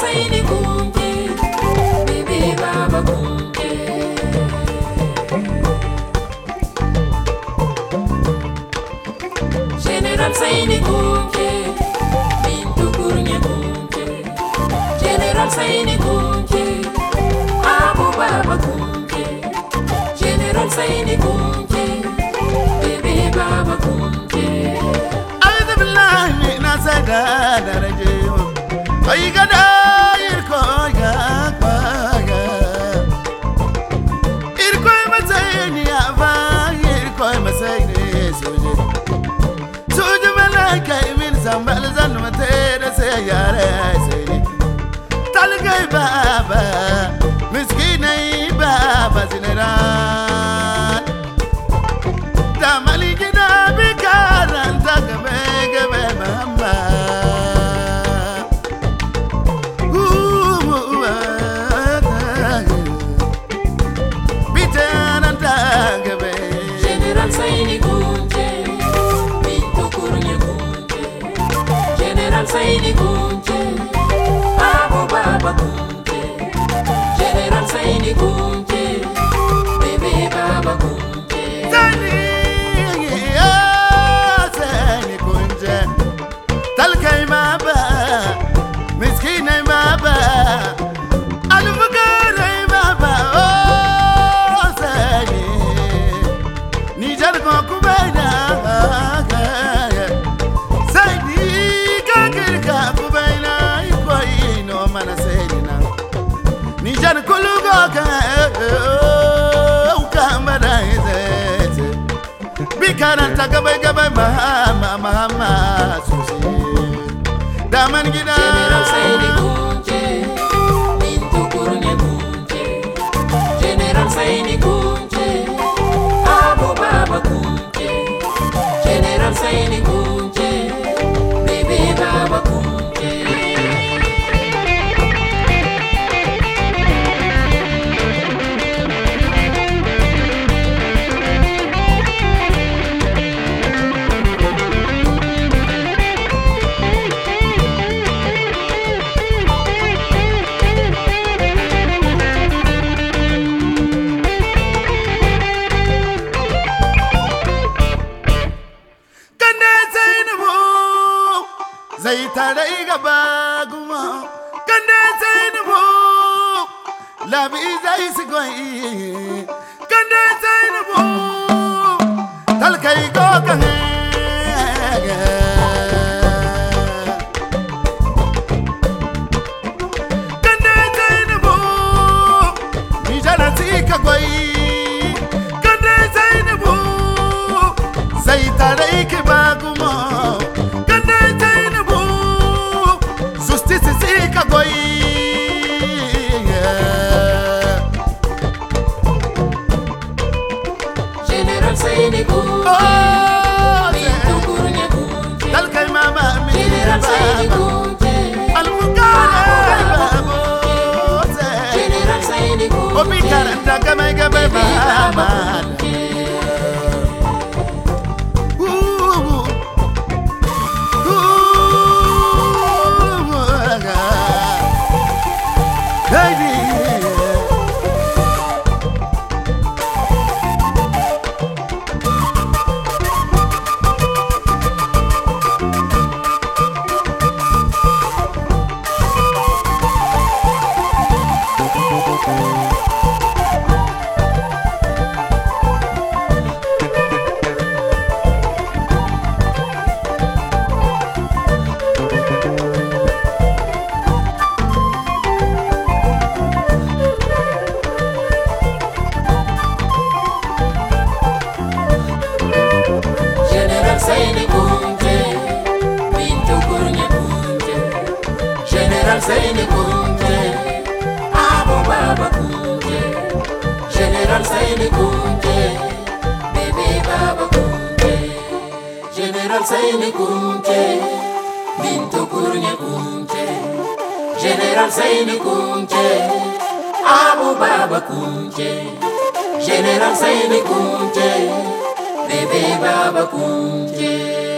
Saini Kunje, Bibi Baba Kunje. General Saini Kunje, Bintu Kurnya Kunje. General Saini Kunje, Abu Baba Kunje. General Saini Kunje, Bibi Baba Kunje. Aida billahi nasada darajo. Ay gada irko masayni ava irko masayni suje malaka min zambal zan matere se yare se talgay baba miskinai baba zinera damali gida bikaran tagabe gabe mama General Saini Kunje, Bintu Kurnya Kunje. General Saini Kunje, Abu Baba Kunje. General Saini Kunje, Bibi Baba Kunje. Saini Kunje, talkay maba, miskinay maba, alfugaray maba. Oh Saini, Nijar ko kubayna, Saini kakir ka kubayna, ikoy no mana Saini. Nijar kulugo ka ukambara izete bikaran tagabay gabay mama susi daman gida General Saini Kunje, Bintu Kurnya Kunje. General Saini Kunje, Abu Baba Kunje. General Saini Kunje, Bibi Baba Kunje. Zai tarai gaba guma kande sai nubu labi zai sigoi kande sai nubu talkai go kane kande sai nubu ni jana tika goi kande sai nubu zai tarai gaba guma General Saini Kunje, Bintu Kurnya Kunje. talkay mama General Saini Kunje, alfugaray baba. General Saini Kunje, Obikaran tagabay gabay mama. General Saini Kunje, Bintu Kurnya Kunje. General Saini Kunje, Abu Baba Kunje. General Saini Kunje, Bibi Baba Kunje. General Saini Kunje, Bintu Kurnya Kunje. General Saini Kunje, Abu Baba Kunje. General Saini Kunje, Bibi Baba Kunje.